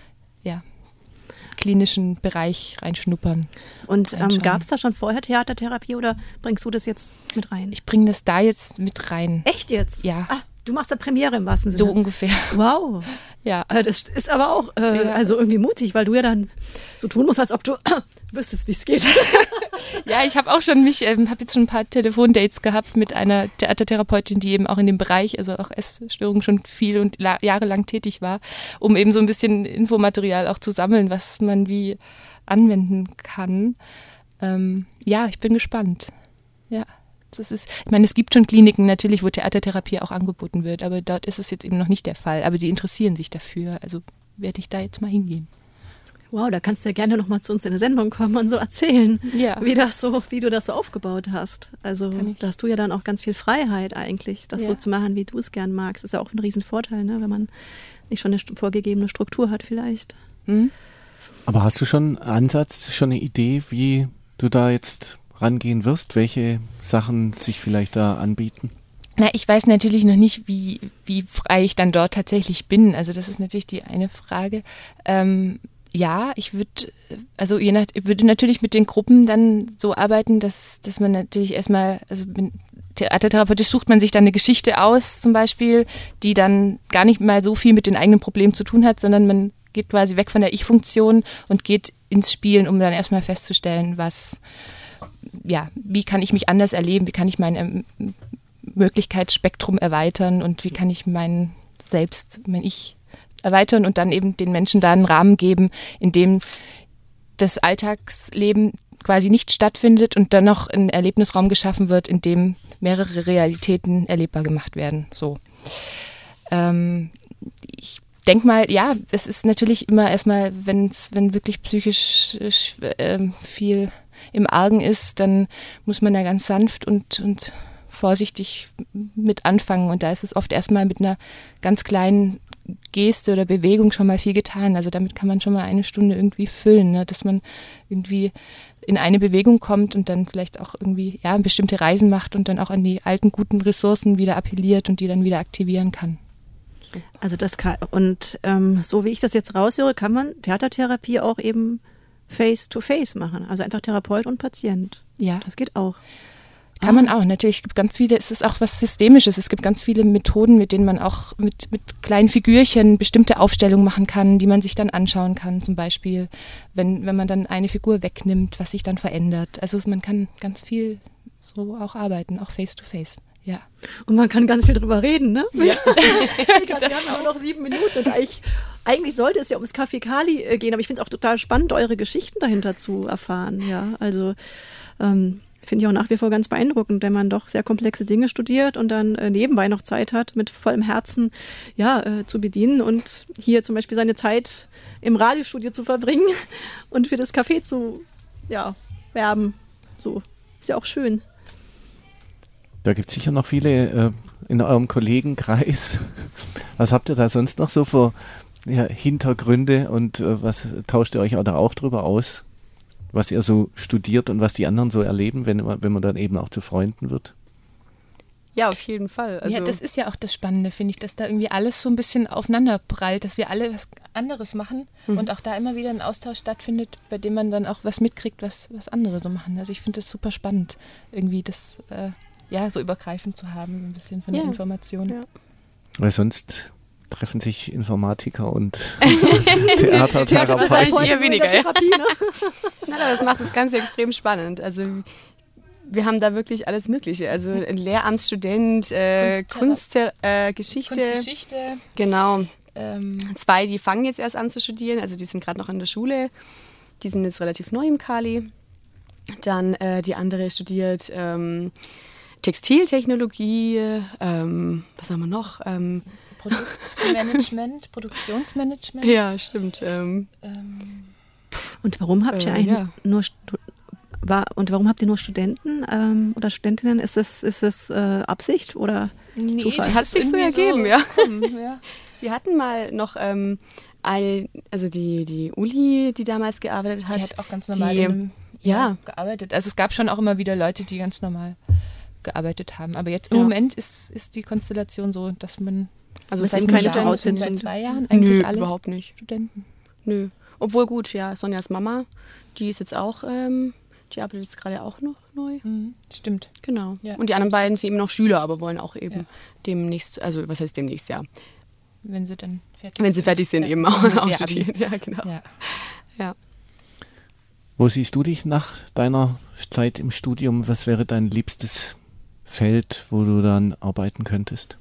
klinischen Bereich reinschnuppern. Und gab es da schon vorher Theatertherapie oder bringst du das jetzt mit rein? Ich bringe das da jetzt mit rein. Echt jetzt? Ja. Ah, du machst da Premiere im wahrsten Sinne. So ungefähr. Wow. Ja. Das ist aber auch also irgendwie mutig, weil du ja dann so tun musst, als ob du wüsstest, wie es geht. Ja, ich habe auch schon habe jetzt schon ein paar Telefondates gehabt mit einer Theatertherapeutin, die eben auch in dem Bereich, also auch Essstörungen schon viel und jahrelang tätig war, um eben so ein bisschen Infomaterial auch zu sammeln, was man wie anwenden kann. Ich bin gespannt. Ja. Ich meine, es gibt schon Kliniken natürlich, wo Theatertherapie auch angeboten wird, aber dort ist es jetzt eben noch nicht der Fall. Aber die interessieren sich dafür, also werde ich da jetzt mal hingehen. Wow, da kannst du ja gerne nochmal zu uns in eine Sendung kommen und so erzählen, ja. wie du das so aufgebaut hast. Also da hast du ja dann auch ganz viel Freiheit eigentlich, das so zu machen, wie du es gern magst. Das ist ja auch ein Riesenvorteil, ne? Wenn man nicht schon eine vorgegebene Struktur hat vielleicht. Mhm. Aber hast du schon einen Ansatz, schon eine Idee, wie du da jetzt rangehen wirst? Welche Sachen sich vielleicht da anbieten? Na, ich weiß natürlich noch nicht, wie frei ich dann dort tatsächlich bin. Also das ist natürlich die eine Frage. Ich würde natürlich mit den Gruppen dann so arbeiten, dass man natürlich erstmal, also theatertherapeutisch sucht man sich dann eine Geschichte aus zum Beispiel, die dann gar nicht mal so viel mit den eigenen Problemen zu tun hat, sondern man geht quasi weg von der Ich-Funktion und geht ins Spielen, um dann erstmal festzustellen, wie kann ich mich anders erleben, wie kann ich mein Möglichkeitsspektrum erweitern und wie kann ich mein Ich erweitern und dann eben den Menschen da einen Rahmen geben, in dem das Alltagsleben quasi nicht stattfindet und dann noch ein Erlebnisraum geschaffen wird, in dem mehrere Realitäten erlebbar gemacht werden. So. Ich denke mal, es ist natürlich immer erstmal, wenn wirklich psychisch viel im Argen ist, dann muss man da ganz sanft und vorsichtig mit anfangen. Und da ist es oft erstmal mit einer ganz kleinen Geste oder Bewegung schon mal viel getan. Also damit kann man schon mal eine Stunde irgendwie füllen, ne? Dass man irgendwie in eine Bewegung kommt und dann vielleicht auch irgendwie bestimmte Reisen macht und dann auch an die alten guten Ressourcen wieder appelliert und die dann wieder aktivieren kann. Also das kann, und so wie ich das jetzt raushöre, kann man Theatertherapie auch eben face-to-face machen. Also einfach Therapeut und Patient. Ja. Das geht auch. Kann man auch. Natürlich, es gibt ganz viele, es ist auch was Systemisches. Es gibt ganz viele Methoden, mit denen man auch mit kleinen Figürchen bestimmte Aufstellungen machen kann, die man sich dann anschauen kann. Zum Beispiel, wenn man dann eine Figur wegnimmt, was sich dann verändert. Also man kann ganz viel so auch arbeiten, auch face-to-face. Ja. Und man kann ganz viel drüber reden, ne? Ja. Wir haben nur noch 7 Minuten und eigentlich sollte es ja ums Café Kali gehen, aber ich finde es auch total spannend, eure Geschichten dahinter zu erfahren. Ja, also finde ich auch nach wie vor ganz beeindruckend, wenn man doch sehr komplexe Dinge studiert und dann nebenbei noch Zeit hat, mit vollem Herzen zu bedienen und hier zum Beispiel seine Zeit im Radiostudio zu verbringen und für das Café zu werben. So, ist ja auch schön. Da gibt es sicher noch viele in eurem Kollegenkreis. Was habt ihr da sonst noch so für Hintergründe und was tauscht ihr euch auch drüber aus, was ihr so studiert und was die anderen so erleben, wenn man dann eben auch zu Freunden wird? Ja, auf jeden Fall. Also das ist ja auch das Spannende, finde ich, dass da irgendwie alles so ein bisschen aufeinander prallt, dass wir alle was anderes machen und auch da immer wieder ein Austausch stattfindet, bei dem man dann auch was mitkriegt, was andere so machen. Also ich finde das super spannend, irgendwie das so übergreifend zu haben, ein bisschen von der Information. Ja. Weil sonst treffen sich Informatiker und Theater Theatertherapeuten. wahrscheinlich eher weniger. Ja. Therapie, ne? Nein, aber das macht das Ganze extrem spannend. Also wir haben da wirklich alles Mögliche. Also ein Lehramtsstudent, Geschichte. Kunstgeschichte. Genau. 2, die fangen jetzt erst an zu studieren, also die sind gerade noch in der Schule. Die sind jetzt relativ neu im Kali. Dann die andere studiert Textiltechnologie, was haben wir noch? Produktionsmanagement. Ja, stimmt. Und warum habt ihr eigentlich warum habt ihr nur Studenten oder Studentinnen? Ist das Absicht oder Zufall? Das hat sich so ergeben, ja. Wir hatten mal noch die Uli, die damals gearbeitet hat. Die hat auch ganz normal gearbeitet. Also es gab schon auch immer wieder Leute, die ganz normal gearbeitet haben. Aber jetzt im Moment ist die Konstellation so, dass man... Also es sind keine Voraussetzungen. Seit 2 Jahren eigentlich alle überhaupt nicht. Studenten. Nö. Obwohl gut, ja, Sonjas Mama, die ist jetzt auch, die arbeitet jetzt gerade auch noch neu. Stimmt. Genau. Ja. Und die anderen beiden sind eben noch Schüler, aber wollen auch eben demnächst, also was heißt demnächst, ja. Wenn sie dann fertig sind, eben auch studieren. Ja, genau. Ja. Wo siehst du dich nach deiner Zeit im Studium? Was wäre dein liebstes Feld, wo du dann arbeiten könntest?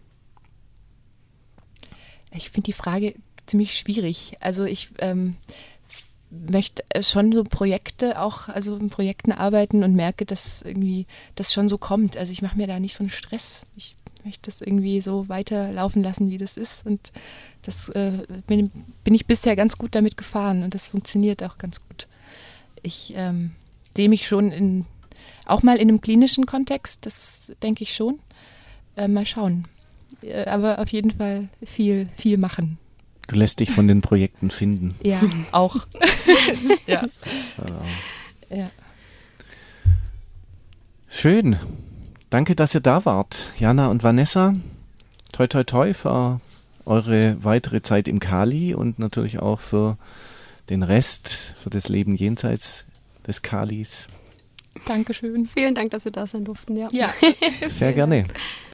Ich finde die Frage ziemlich schwierig. Also ich möchte schon so Projekte auch, also in Projekten arbeiten und merke, dass irgendwie das schon so kommt. Also ich mache mir da nicht so einen Stress. Ich möchte das irgendwie so weiterlaufen lassen, wie das ist. Und das bin ich bisher ganz gut damit gefahren und das funktioniert auch ganz gut. Ich sehe mich schon auch mal in einem klinischen Kontext, das denke ich schon. Mal schauen. Aber auf jeden Fall viel, viel machen. Du lässt dich von den Projekten finden. Ja, auch. Ja. Schön. Danke, dass ihr da wart. Jana und Vanessa, toi toi toi für eure weitere Zeit im Kali und natürlich auch für den Rest, für das Leben jenseits des Kalis. Dankeschön. Vielen Dank, dass wir da sein durften. Ja. Sehr gerne.